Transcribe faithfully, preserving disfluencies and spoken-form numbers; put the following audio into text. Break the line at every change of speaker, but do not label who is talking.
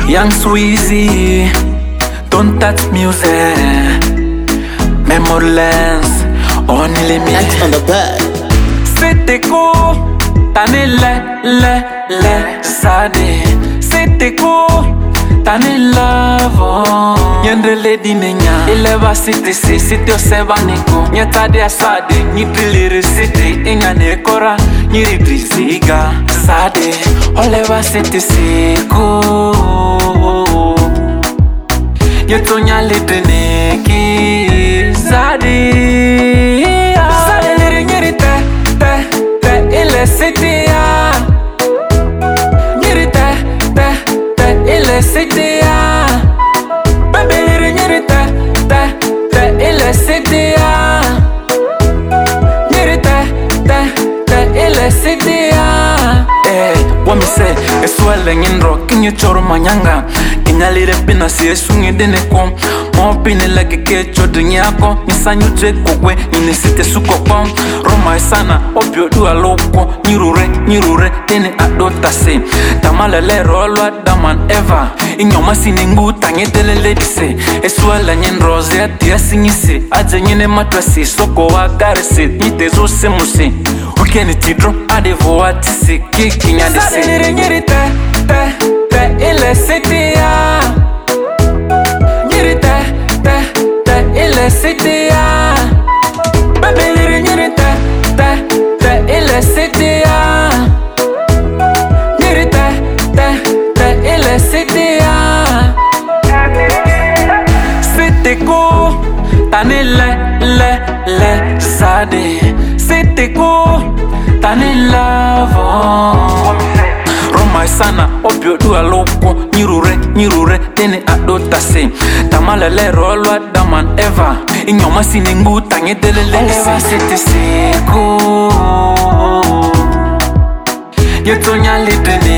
Young Sweezy, don't touch music. Memory lens, only limit.
Next on the bed.
C'était cool, t'année le, le, le, sade. C'était cool, t'année love. Yende lady nenya, eleva city si, city oseba niko. Nyetade asade, nyipiliri city. Inga nekora, nyiritrisiga. Sade, oleva city siko. Nyetonya litineki. Sade, sade liri nyirite, te, te, ile city ya. Nyirite, te, te, ile city ya. Baby liri nyirite, te, te, ile city ya. Nyirite, te, te, ile city ya. Eh, what me say, eswele nyinro, kinyo choro manyanga. Kinyalire pina si esungi dene kom. Mopine lagi kecho dunyako. Nisanyu cheko kwe, ninisite suko pom. Roma esana, opio dua loko. Nyirure, nyirure, tene adota se. Tamalele rolwa daman eva. Inyoma siningu tangetele ledise. Eswele nyen rose, tia singise. Aje nyene matwasi, soko wagarese. Nitezo se muse. Weekend tidro, adevo watise. Kiki nyadise. Sade liri nyirite, te, te, ile city ya. Nyirite, te, te, ile city ya. Baby liri nyirite, te, te, ile city ya. Nyirite, te, te, ile city ya. C'était cool, t'année le, le, le, sade. C'était cool, t'année love. Roma sana, opio dua loko. Nyirure, nyirure, tene adota se. Tamalele rolwa daman eva. Inyoma siningu tangetele ledise. Oleva city siko. Yetonya litene